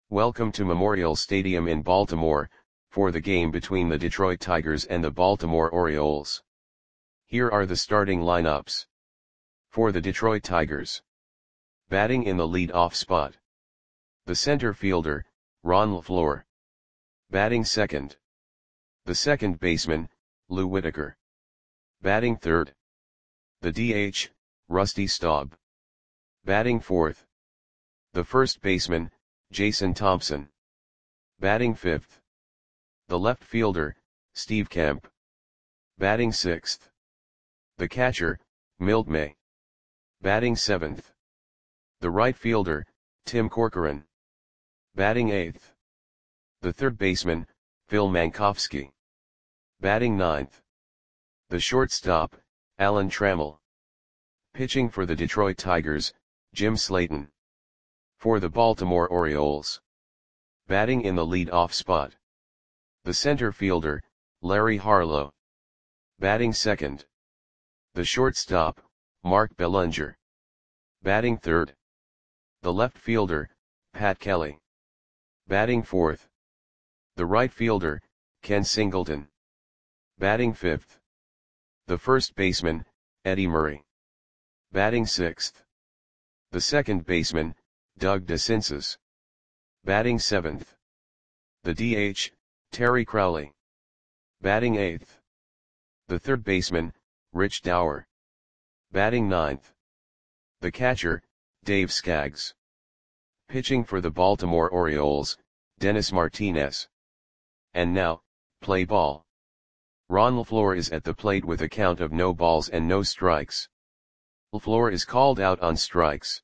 Welcome to Memorial Stadium in Baltimore, for the game between the Detroit Tigers and the Baltimore Orioles. Here are the starting lineups. For the Detroit Tigers. Batting in the lead-off spot. The center fielder, Ron LeFlore. Batting second. The second baseman, Lou Whitaker. Batting third. The DH, Rusty Staub. Batting fourth. The first baseman, Jason Thompson. Batting fifth. The left fielder, Steve Kemp. Batting sixth. The catcher, Milt May. Batting seventh. The right fielder, Tim Corcoran. Batting eighth. The third baseman, Phil Mankowski. Batting ninth. The shortstop, Alan Trammell. Pitching for the Detroit Tigers, Jim Slayton. For the Baltimore Orioles. Batting in the lead-off spot. The center fielder, Larry Harlow. Batting second. The shortstop, Mark Belanger. Batting third. The left fielder, Pat Kelly. Batting fourth. The right fielder, Ken Singleton. Batting fifth. The first baseman, Eddie Murray. Batting sixth. The second baseman, Doug DeCinces. Batting seventh. The DH, Terry Crowley. Batting eighth. The third baseman, Rich Dower. Batting ninth. The catcher, Dave Skaggs. Pitching for the Baltimore Orioles, Dennis Martinez. And now, play ball. Ron LeFlore is at the plate with a count of no balls and no strikes. LeFlore is called out on strikes.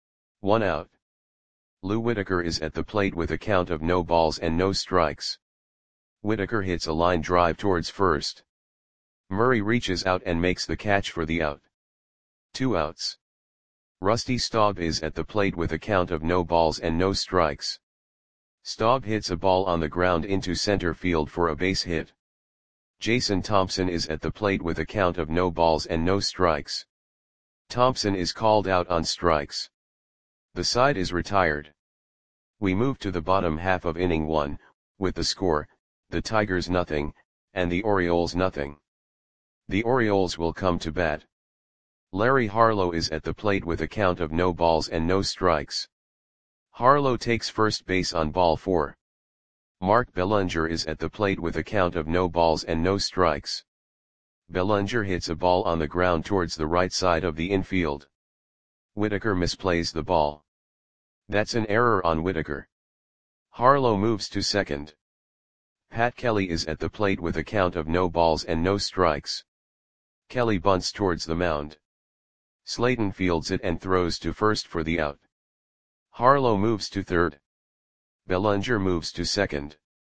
1 out. Lou Whitaker is at the plate with a count of no balls and no strikes. Whitaker hits a line drive towards first. Murray reaches out and makes the catch for the out. 2 outs. Rusty Staub is at the plate with a count of no balls and no strikes. Staub hits a ball on the ground into center field for a base hit. Jason Thompson is at the plate with a count of no balls and no strikes. Thompson is called out on strikes. The side is retired. We move to the bottom half of inning 1, with the score, the Tigers nothing, and the Orioles nothing. The Orioles will come to bat. Larry Harlow is at the plate with a count of no balls and no strikes. Harlow takes first base on ball 4. Mark Belanger is at the plate with a count of no balls and no strikes. Belanger hits a ball on the ground towards the right side of the infield. Whitaker misplays the ball. That's an error on Whitaker. Harlow moves to second. Pat Kelly is at the plate with a count of no balls and no strikes. Kelly bunts towards the mound. Slayton fields it and throws to first for the out. Harlow moves to third. Belanger moves to second.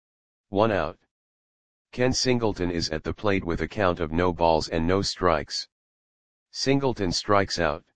1 out. Ken Singleton is at the plate with a count of no balls and no strikes. Singleton strikes out.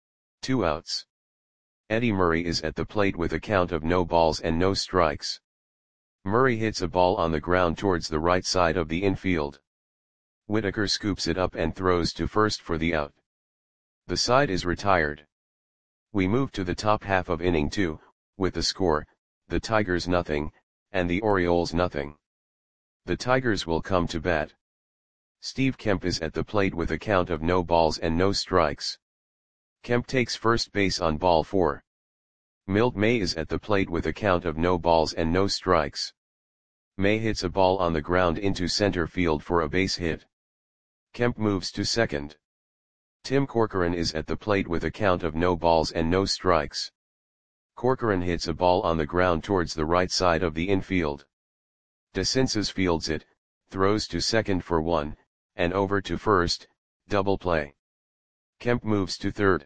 2 outs. Eddie Murray is at the plate with a count of no balls and no strikes. Murray hits a ball on the ground towards the right side of the infield. Whitaker scoops it up and throws to first for the out. The side is retired. We move to the top half of inning 2, with the score, the Tigers nothing, and the Orioles nothing. The Tigers will come to bat. Steve Kemp is at the plate with a count of no balls and no strikes. Kemp takes first base on ball 4. Milt May is at the plate with a count of no balls and no strikes. May hits a ball on the ground into center field for a base hit. Kemp moves to second. Tim Corcoran is at the plate with a count of no balls and no strikes. Corcoran hits a ball on the ground towards the right side of the infield. DeCinces fields it, throws to second for 1, and over to first, double play. Kemp moves to third.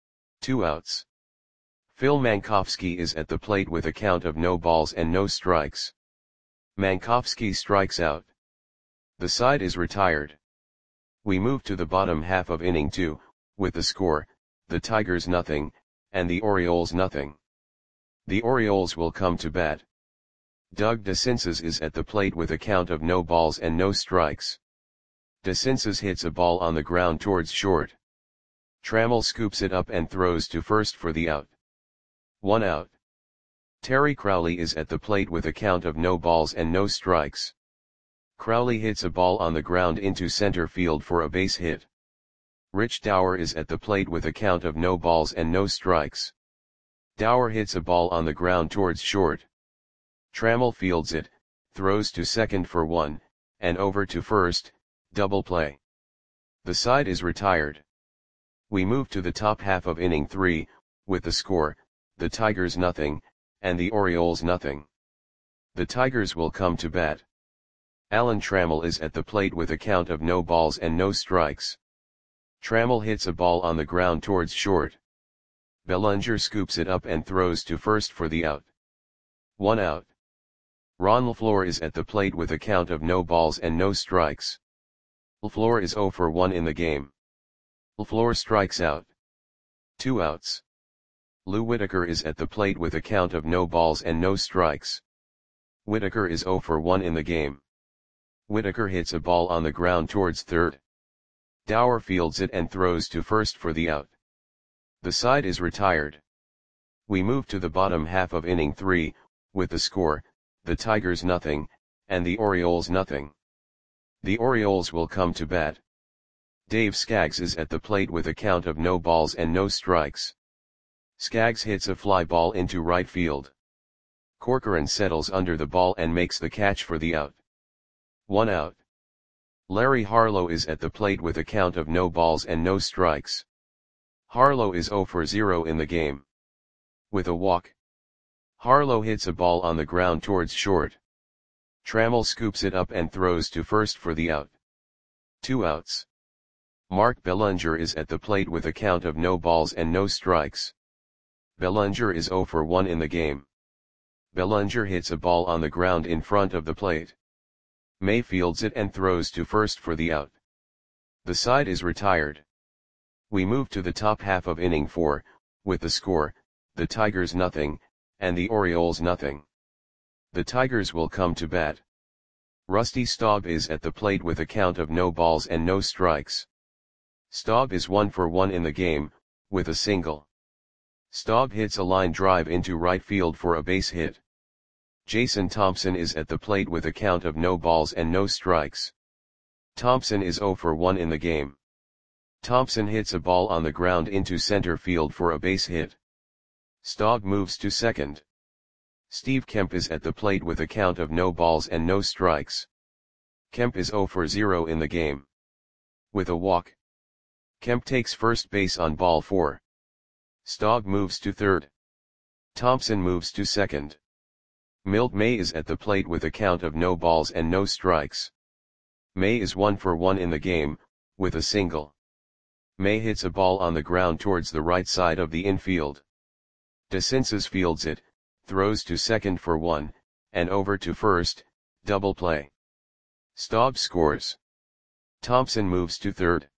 2 outs. Phil Mankowski is at the plate with a count of no balls and no strikes. Mankowski strikes out. The side is retired. We move to the bottom half of inning 2, with the score, the Tigers nothing, and the Orioles nothing. The Orioles will come to bat. Doug DeCinces is at the plate with a count of no balls and no strikes. DeCinces hits a ball on the ground towards short. Trammell scoops it up and throws to first for the out. 1 out. Terry Crowley is at the plate with a count of no balls and no strikes. Crowley hits a ball on the ground into center field for a base hit. Rich Dower is at the plate with a count of no balls and no strikes. Dower hits a ball on the ground towards short. Trammell fields it, throws to second for one, and over to first, double play. The side is retired. We move to the top half of inning 3, with the score, the Tigers nothing, and the Orioles nothing. The Tigers will come to bat. Alan Trammell is at the plate with a count of no balls and no strikes. Trammell hits a ball on the ground towards short. Bellinger scoops it up and throws to first for the out. 1 out. Ron LaFleur is at the plate with a count of no balls and no strikes. LaFleur is 0 for 1 in the game. LaFleur strikes out. 2 outs. Lou Whitaker is at the plate with a count of no balls and no strikes. Whitaker is 0 for 1 in the game. Whitaker hits a ball on the ground towards third. Dower fields it and throws to first for the out. The side is retired. We move to the bottom half of inning 3, with the score, the Tigers nothing, and the Orioles nothing. The Orioles will come to bat. Dave Skaggs is at the plate with a count of no balls and no strikes. Skaggs hits a fly ball into right field. Corcoran settles under the ball and makes the catch for the out. 1 out. Larry Harlow is at the plate with a count of no balls and no strikes. Harlow is 0 for 0 in the game. With a walk. Harlow hits a ball on the ground towards short. Trammell scoops it up and throws to first for the out. 2 outs. Mark Bellinger is at the plate with a count of no balls and no strikes. Bellinger is 0 for 1 in the game. Bellinger hits a ball on the ground in front of the plate. May fields it and throws to first for the out. The side is retired. We move to the top half of inning 4, with the score, the Tigers nothing, and the Orioles nothing. The Tigers will come to bat. Rusty Staub is at the plate with a count of no balls and no strikes. Staub is 1 for 1 in the game, with a single. Staub hits a line drive into right field for a base hit. Jason Thompson is at the plate with a count of no balls and no strikes. Thompson is 0 for 1 in the game. Thompson hits a ball on the ground into center field for a base hit. Staub moves to second. Steve Kemp is at the plate with a count of no balls and no strikes. Kemp is 0 for 0 in the game. With a walk. Kemp takes first base on ball 4. Staub moves to third. Thompson moves to second. Milt May is at the plate with a count of no balls and no strikes. May is 1 for 1 in the game, with a single. May hits a ball on the ground towards the right side of the infield. DeCinces fields it, throws to second for 1, and over to first, double play. Staub scores. Thompson moves to third.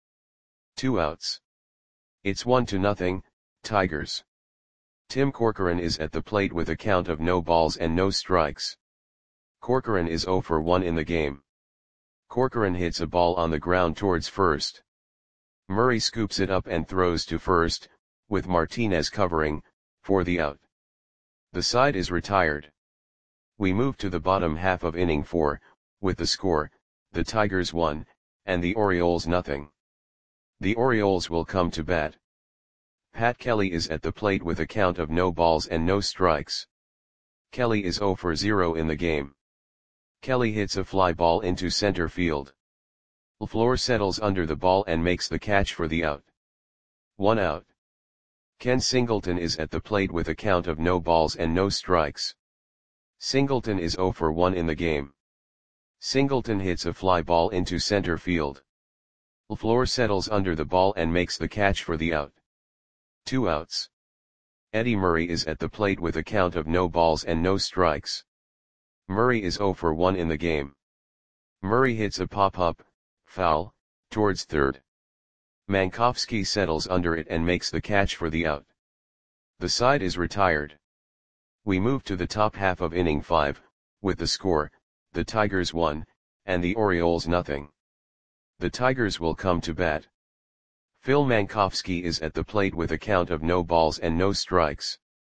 2 outs. It's 1-0, Tigers. Tim Corcoran is at the plate with a count of no balls and no strikes. Corcoran is 0 for 1 in the game. Corcoran hits a ball on the ground towards first. Murray scoops it up and throws to first, with Martinez covering, for the out. The side is retired. We move to the bottom half of inning 4, with the score, the Tigers 1, and the Orioles nothing. The Orioles will come to bat. Pat Kelly is at the plate with a count of no balls and no strikes. Kelly is 0 for 0 in the game. Kelly hits a fly ball into center field. LaFleur settles under the ball and makes the catch for the out. 1 out. Ken Singleton is at the plate with a count of no balls and no strikes. Singleton is 0 for 1 in the game. Singleton hits a fly ball into center field. LaFleur settles under the ball and makes the catch for the out. 2 outs. Eddie Murray is at the plate with a count of no balls and no strikes. Murray is 0 for 1 in the game. Murray hits a pop-up, foul, towards third. Mankowski settles under it and makes the catch for the out. The side is retired. We move to the top half of inning 5, with the score, the Tigers 1, and the Orioles nothing. The Tigers will come to bat. Phil Mankowski is at the plate with a count of no balls and no strikes.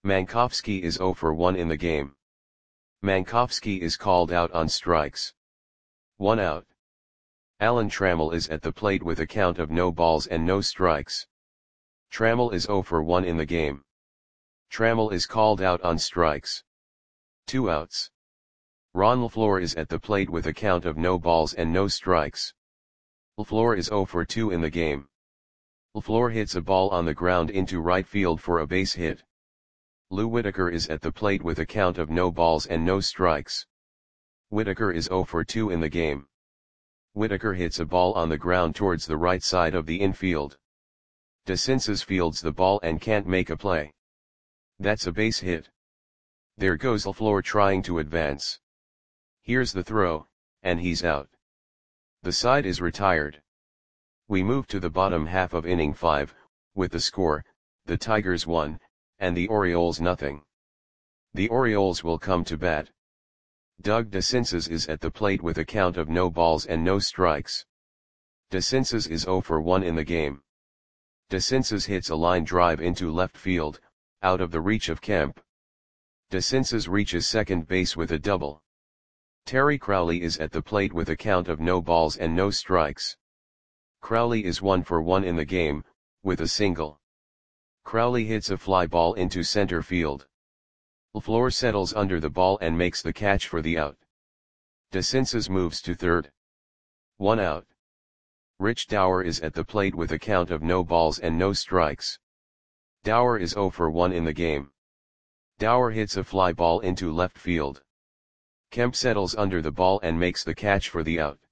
Mankowski is 0 for 1 in the game. Mankowski is called out on strikes. 1 out. Alan Trammell is at the plate with a count of no balls and no strikes. Trammell is 0 for 1 in the game. Trammell is called out on strikes. 2 outs. Ron LaFleur is at the plate with a count of no balls and no strikes. LaFleur is 0 for 2 in the game. LaFleur hits a ball on the ground into right field for a base hit. Lou Whitaker is at the plate with a count of no balls and no strikes. Whitaker is 0 for 2 in the game. Whitaker hits a ball on the ground towards the right side of the infield. DeCinces fields the ball and can't make a play. That's a base hit. There goes LaFleur trying to advance. Here's the throw, and he's out. The side is retired. We move to the bottom half of inning 5, with the score, the Tigers 1, and the Orioles nothing. The Orioles will come to bat. Doug DeCinces is at the plate with a count of no balls and no strikes. DeCinces is 0 for 1 in the game. DeCinces hits a line drive into left field, out of the reach of Kemp. DeCinces reaches second base with a double. Terry Crowley is at the plate with a count of no balls and no strikes. Crowley is 1 for 1 in the game, with a single. Crowley hits a fly ball into center field. LaFleur settles under the ball and makes the catch for the out. DeCinces moves to third. 1 out. Rich Dauer is at the plate with a count of no balls and no strikes. Dauer is 0 for 1 in the game. Dauer hits a fly ball into left field. Kemp settles under the ball and makes the catch for the out.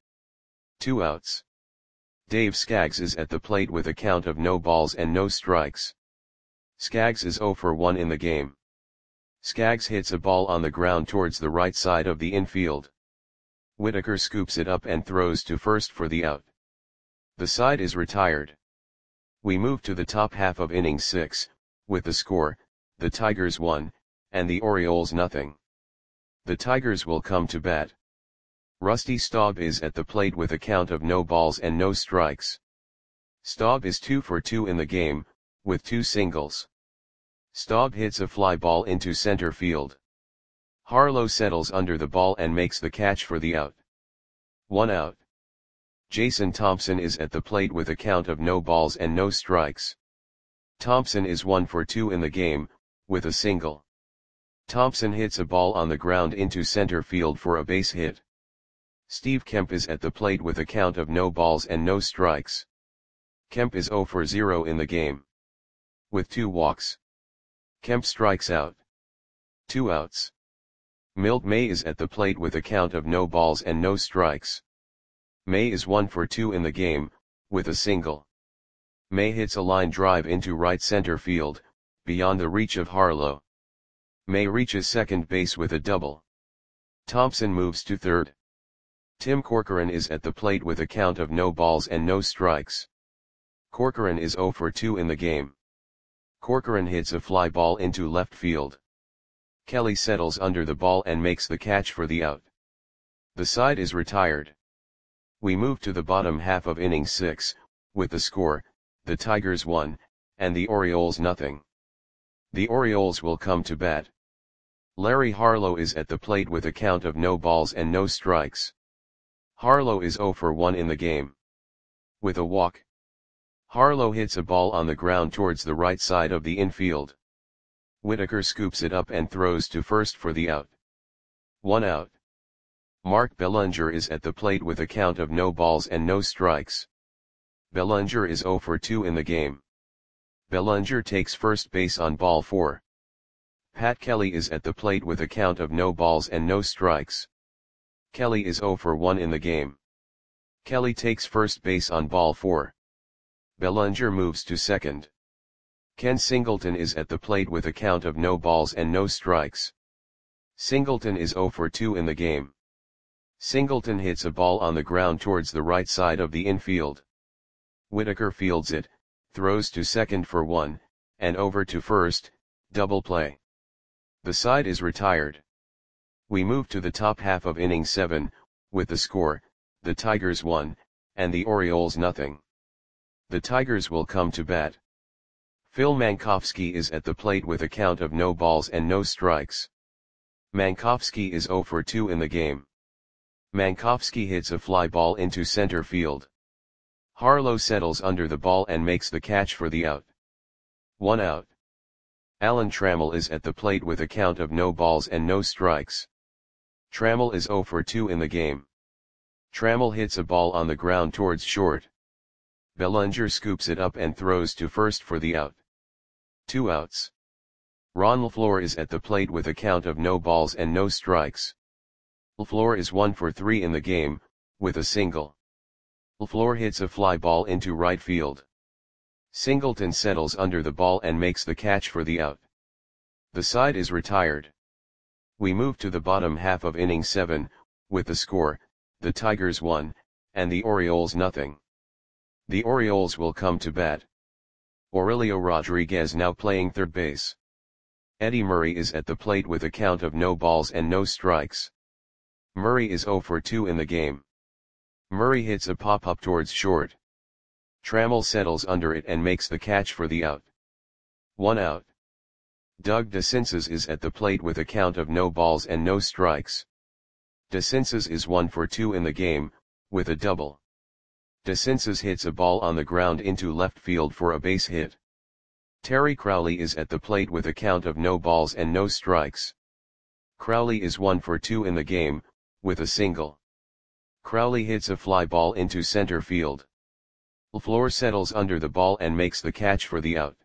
2 outs. Dave Skaggs is at the plate with a count of no balls and no strikes. Skaggs is 0 for 1 in the game. Skaggs hits a ball on the ground towards the right side of the infield. Whitaker scoops it up and throws to first for the out. The side is retired. We move to the top half of inning 6, with the score, the Tigers 1, and the Orioles nothing. The Tigers will come to bat. Rusty Staub is at the plate with a count of no balls and no strikes. Staub is 2 for 2 in the game, with 2 singles. Staub hits a fly ball into center field. Harlow settles under the ball and makes the catch for the out. 1 out. Jason Thompson is at the plate with a count of no balls and no strikes. Thompson is 1 for 2 in the game, with a single. Thompson hits a ball on the ground into center field for a base hit. Steve Kemp is at the plate with a count of no balls and no strikes. Kemp is 0 for 0 in the game. With 2 walks. Kemp strikes out. 2 outs. Milt May is at the plate with a count of no balls and no strikes. May is 1 for 2 in the game, with a single. May hits a line drive into right center field, beyond the reach of Harlow. May reaches second base with a double. Thompson moves to third. Tim Corcoran is at the plate with a count of no balls and no strikes. Corcoran is 0 for 2 in the game. Corcoran hits a fly ball into left field. Kelly settles under the ball and makes the catch for the out. The side is retired. We move to the bottom half of inning 6, with the score, the Tigers 1, and the Orioles nothing. The Orioles will come to bat. Larry Harlow is at the plate with a count of no balls and no strikes. Harlow is 0 for 1 in the game. With a walk. Harlow hits a ball on the ground towards the right side of the infield. Whitaker scoops it up and throws to first for the out. 1 out. Mark Bellinger is at the plate with a count of no balls and no strikes. Bellinger is 0 for 2 in the game. Bellinger takes first base on ball 4. Pat Kelly is at the plate with a count of no balls and no strikes. Kelly is 0 for 1 in the game. Kelly takes first base on ball 4. Bellinger moves to second. Ken Singleton is at the plate with a count of no balls and no strikes. Singleton is 0 for 2 in the game. Singleton hits a ball on the ground towards the right side of the infield. Whitaker fields it, throws to second for 1, and over to first, double play. The side is retired. We move to the top half of inning 7, with the score, the Tigers 1, and the Orioles nothing. The Tigers will come to bat. Phil Mankowski is at the plate with a count of no balls and no strikes. Mankowski is 0 for 2 in the game. Mankowski hits a fly ball into center field. Harlow settles under the ball and makes the catch for the out. 1 out. Alan Trammell is at the plate with a count of no balls and no strikes. Trammell is 0 for 2 in the game. Trammell hits a ball on the ground towards short. Bellinger scoops it up and throws to first for the out. 2 outs. Ron LaFleur is at the plate with a count of no balls and no strikes. LaFleur is 1 for 3 in the game, with a single. LaFleur hits a fly ball into right field. Singleton settles under the ball and makes the catch for the out. The side is retired. We move to the bottom half of inning 7, with the score, the Tigers 1, and the Orioles nothing. The Orioles will come to bat. Aurelio Rodriguez now playing third base. Eddie Murray is at the plate with a count of no balls and no strikes. Murray is 0 for 2 in the game. Murray hits a pop-up towards short. Trammell settles under it and makes the catch for the out. 1 out. Doug DeCinces is at the plate with a count of no balls and no strikes. DeCinces is 1 for 2 in the game, with a double. DeCinces hits a ball on the ground into left field for a base hit. Terry Crowley is at the plate with a count of no balls and no strikes. Crowley is 1 for 2 in the game, with a single. Crowley hits a fly ball into center field. LaFleur settles under the ball and makes the catch for the out.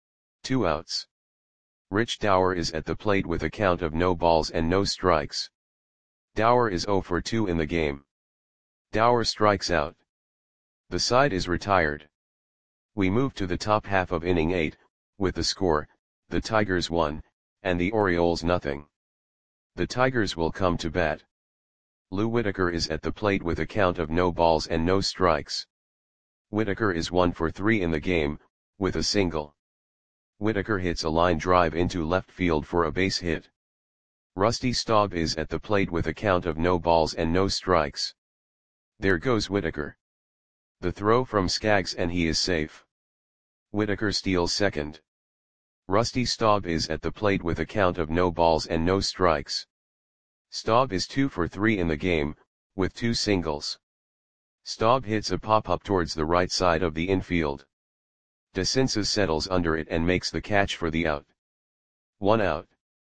2 outs. Rich Dower is at the plate with a count of no balls and no strikes. Dower is 0 for 2 in the game. Dower strikes out. The side is retired. We move to the top half of inning 8, with the score, the Tigers 1, and the Orioles nothing. The Tigers will come to bat. Lou Whitaker is at the plate with a count of no balls and no strikes. Whitaker is 1 for 3 in the game, with a single. Whitaker hits a line drive into left field for a base hit. Rusty Staub is at the plate with a count of no balls and no strikes. There goes Whitaker. The throw from Skaggs and he is safe. Whitaker steals second. Rusty Staub is at the plate with a count of no balls and no strikes. Staub is 2 for 3 in the game, with 2 singles. Staub hits a pop-up towards the right side of the infield. DeCinces settles under it and makes the catch for the out. 1 out.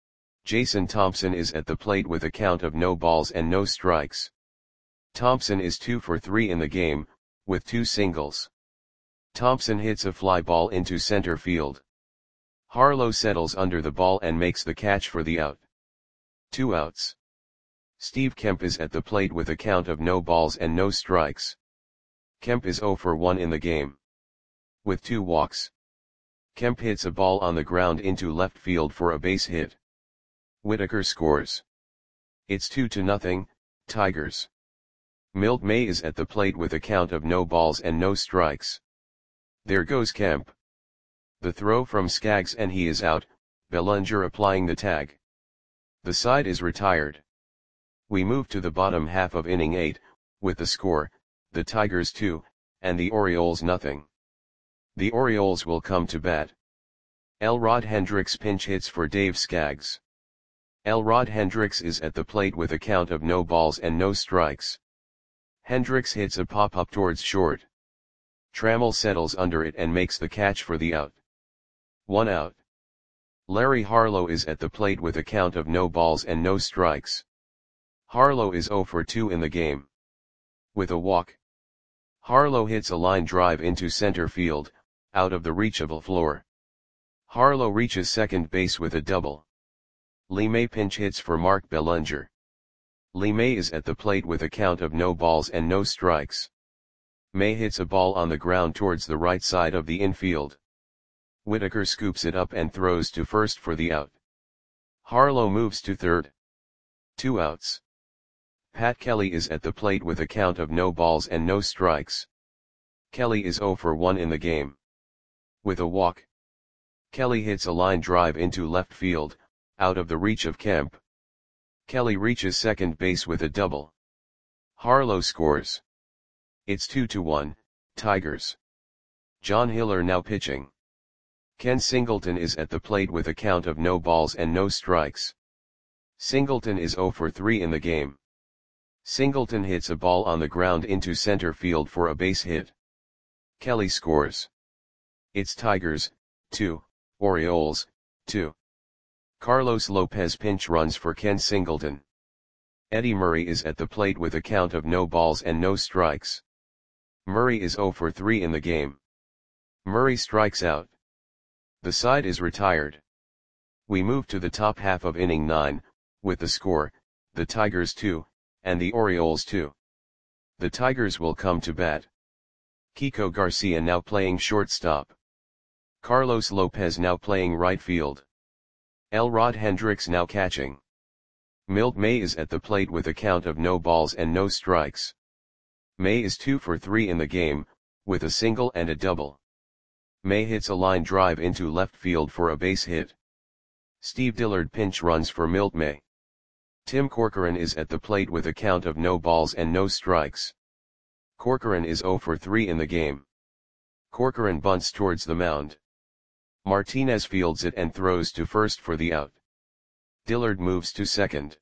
Jason Thompson is at the plate with a count of no balls and no strikes. Thompson is 2 for 3 in the game, with 2 singles. Thompson hits a fly ball into center field. Harlow settles under the ball and makes the catch for the out. 2 outs. Steve Kemp is at the plate with a count of no balls and no strikes. Kemp is 0 for 1 in the game. With 2 walks. Kemp hits a ball on the ground into left field for a base hit. Whitaker scores. It's 2-0, Tigers. Milt May is at the plate with a count of no balls and no strikes. There goes Kemp. The throw from Skaggs and he is out, Bellinger applying the tag. The side is retired. We move to the bottom half of inning 8, with the score, the Tigers 2, and the Orioles nothing. The Orioles will come to bat. Elrod Hendricks pinch hits for Dave Skaggs. Elrod Hendricks is at the plate with a count of no balls and no strikes. Hendricks hits a pop-up towards short. Trammell settles under it and makes the catch for the out. 1 out. Larry Harlow is at the plate with a count of no balls and no strikes. Harlow is 0 for 2 in the game. With a walk. Harlow hits a line drive into center field, out of the reach of LaFleur. Harlow reaches second base with a double. Lee May pinch hits for Mark Bellinger. Lee May is at the plate with a count of no balls and no strikes. May hits a ball on the ground towards the right side of the infield. Whitaker scoops it up and throws to first for the out. Harlow moves to third. 2 outs. Pat Kelly is at the plate with a count of no balls and no strikes. Kelly is 0 for 1 in the game. With a walk. Kelly hits a line drive into left field, out of the reach of Kemp. Kelly reaches second base with a double. Harlow scores. It's 2-1, Tigers. John Hiller now pitching. Ken Singleton is at the plate with a count of no balls and no strikes. Singleton is 0 for 3 in the game. Singleton hits a ball on the ground into center field for a base hit. Kelly scores. It's Tigers, 2, Orioles, 2. Carlos Lopez pinch runs for Ken Singleton. Eddie Murray is at the plate with a count of no balls and no strikes. Murray is 0 for 3 in the game. Murray strikes out. The side is retired. We move to the top half of inning 9, with the score, the Tigers 2, and the Orioles 2. The Tigers will come to bat. Kiko Garcia now playing shortstop. Carlos Lopez now playing right field. Elrod Hendricks now catching. Milt May is at the plate with a count of no balls and no strikes. May is 2 for 3 in the game, with a single and a double. May hits a line drive into left field for a base hit. Steve Dillard pinch runs for Milt May. Tim Corcoran is at the plate with a count of no balls and no strikes. Corcoran is 0 for 3 in the game. Corcoran bunts towards the mound. Martinez fields it and throws to first for the out. Dillard moves to second.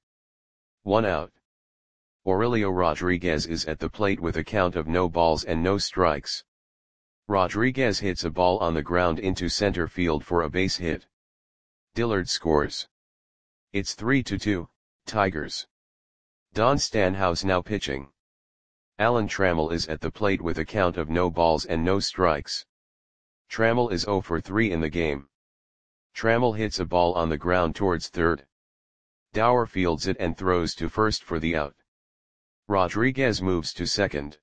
1 out. Aurelio Rodriguez is at the plate with a count of no balls and no strikes. Rodriguez hits a ball on the ground into center field for a base hit. Dillard scores. It's 3-2, Tigers. Don Stanhouse now pitching. Alan Trammell is at the plate with a count of no balls and no strikes. Trammell is 0 for 3 in the game. Trammell hits a ball on the ground towards third. Dower fields it and throws to first for the out. Rodriguez moves to second.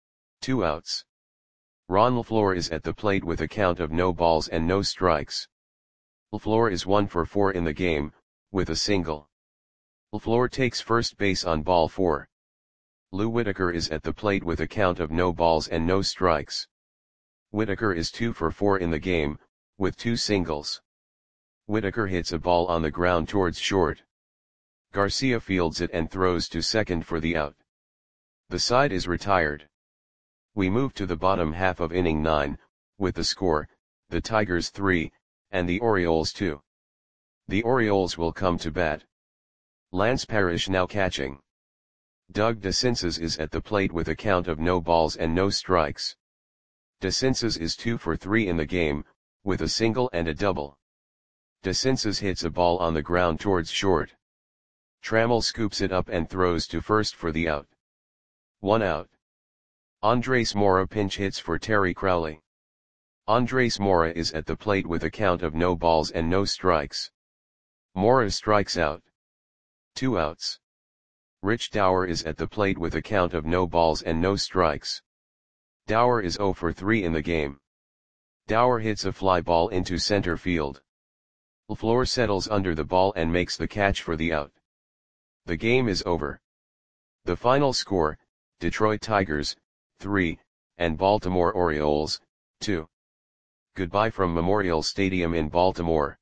2 outs. Ron LaFleur is at the plate with a count of no balls and no strikes. LaFleur is 1 for 4 in the game, with a single. LaFleur takes first base on ball 4. Lou Whitaker is at the plate with a count of no balls and no strikes. Whitaker is 2 for 4 in the game, with 2 singles. Whitaker hits a ball on the ground towards short. Garcia fields it and throws to second for the out. The side is retired. We move to the bottom half of inning 9, with the score, the Tigers 3, and the Orioles 2. The Orioles will come to bat. Lance Parrish now catching. Doug DeCinces is at the plate with a count of no balls and no strikes. DeCinces is 2 for 3 in the game, with a single and a double. DeCinces hits a ball on the ground towards short. Trammell scoops it up and throws to first for the out. 1 out. Andres Mora pinch hits for Terry Crowley. Andres Mora is at the plate with a count of no balls and no strikes. Mora strikes out. 2 outs. Rich Dower is at the plate with a count of no balls and no strikes. Dower is 0 for 3 in the game. Dower hits a fly ball into center field. LaFleur settles under the ball and makes the catch for the out. The game is over. The final score, Detroit Tigers, 3, and Baltimore Orioles, 2. Goodbye from Memorial Stadium in Baltimore.